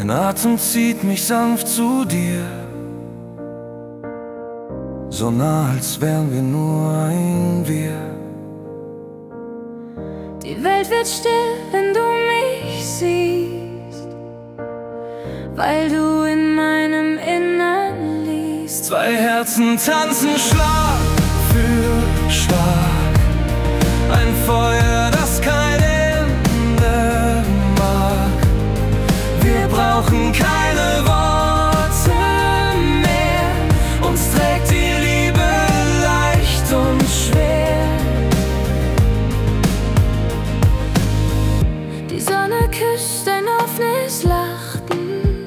Dein Atem zieht mich sanft zu dir, so nah, als wären wir nur ein Wir. Die Welt wird still, wenn du mich siehst, weil du in meinem Innern liegst. Zwei Herzen tanzen Schlag für Schlag, ein Feuer, das kein Ende mag. Wir brauchen keine Worte mehr, uns trägt die Liebe leicht und schwer. Die Sonne küsst dein offenes Lachen,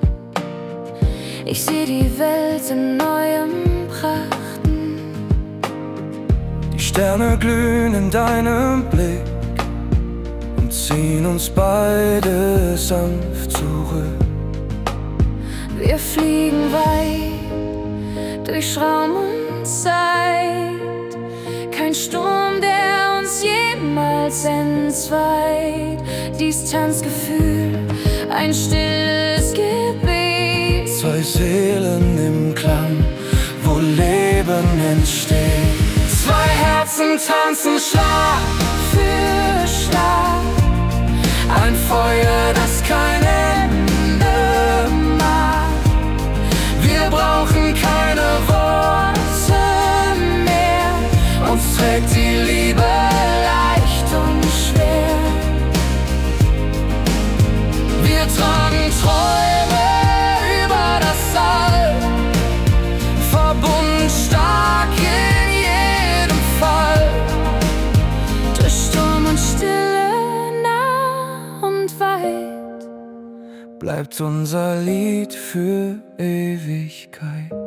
ich seh die Welt in neuem Prachten. Die Sterne glühen in deinem Blick und ziehen uns beide sanft zurück. Wir fliegen weit durch Raum und Zeit, kein Sturm, der uns jemals entzweit. Dies Tanzgefühl, ein stilles Gebet. Zwei Seelen im Klang, wo Leben entsteht. Zwei Herzen tanzen Schlag Für Schlag, ein Feuer, das kein Ende mag. Wir brauchen keine Worte mehr, uns trägt die Liebe leicht und schwer. Wir tragen Träume über das All, verbunden stark in jedem Fall. durch Sturm und Stille, nah und weit. Bleibt unser Lied für Ewigkeit.